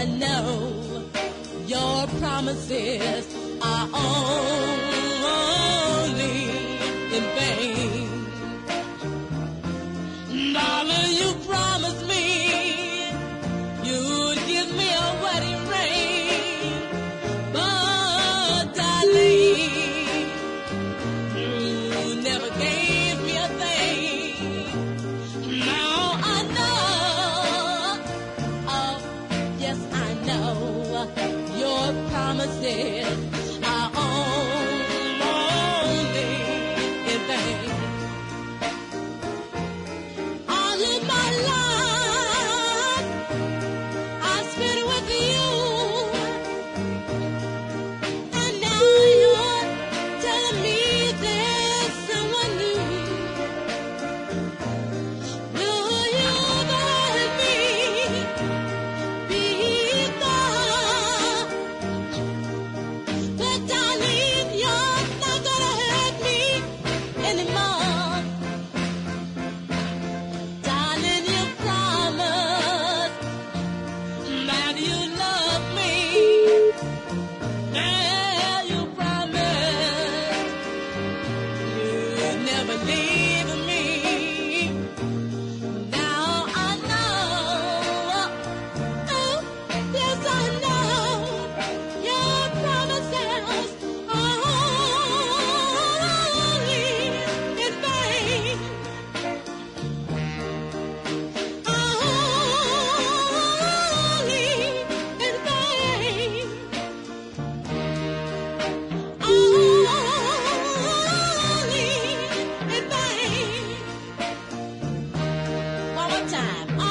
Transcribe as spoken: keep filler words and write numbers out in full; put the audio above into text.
know your promises are only in vain. Darling, you promised me you'd give me a wedding ring, but darling, you never gave me a thing. Now I know, oh yes I know, your promises are only in vain. All of my life I spent with you, and now you're telling me there's someone new. Will you let me be gone? But darling, you're not gonna hurt me anymore. Darling, you promised that you love me. Yeah, you promised you'd never leave me. Now I know, oh, yes I know, your promises are only in vain. Only in vain. Only in vain. One more time.